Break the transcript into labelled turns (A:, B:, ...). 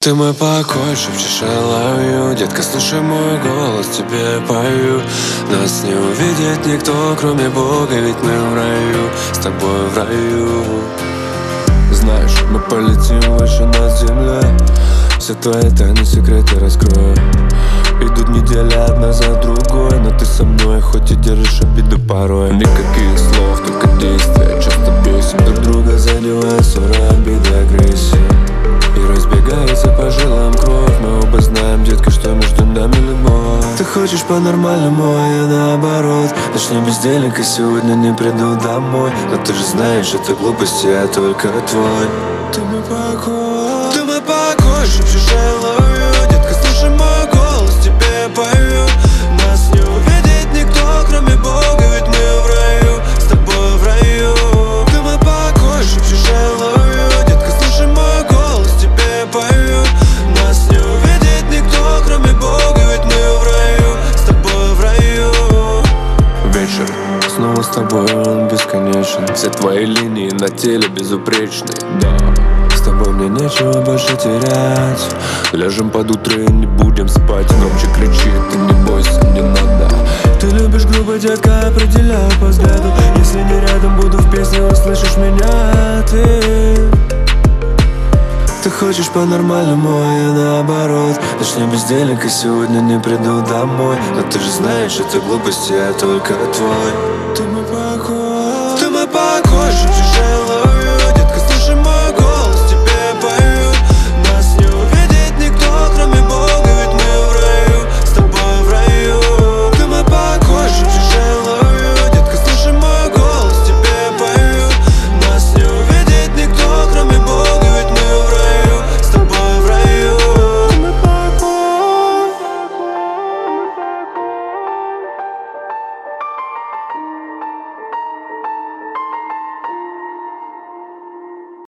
A: Ты мой покой, шепчешь I love you. Детка, слушай мой голос, тебе пою. Нас не увидит никто, кроме Бога, ведь мы в раю, с тобой в раю. Знаешь, мы полетим выше над землей. Все твои тайны, секреты раскрою. Идут недели одна за другой, но ты со мной, хоть и держишь обиды порой. Никаких слов, только действия. Часто бесим друг друга, задевая ссоры, обиды, агрессии. И разбегается по жилам кровь. Мы оба знаем, детка, что между нами любовь. Ты хочешь по-нормальному, а я наоборот. Начнем бездельника, сегодня не приду домой. Но ты же знаешь, это глупости, я только твой. Ты мой покой, ты мой покой, шепчешь I love you. Детка, слушай мой голос, тебе пою. Нас не увидит никто, кроме Бога, ведь мы в раю, с тобой в раю. Ты мой покой, шепчешь I love you. Детка, слушай мой голос, тебе пою. Нас не увидит никто, кроме Бога, ведь мы в раю, с тобой в раю. Вечер снова с тобой, он бесконечен. Все твои линии на теле безупречны, да. С тобой мне нечего больше терять. Ляжем под утро и не будем спать. Громче кричи, ты не бойся, не надо. Ты любишь грубо, детка, определяю по взгляду. Если не рядом, буду в песне, услышишь меня ты. Ты хочешь по-нормальному, а я наоборот. Начнем бездельника, сегодня не приду домой. Но ты же знаешь, это глупости, я только твой. Ты мой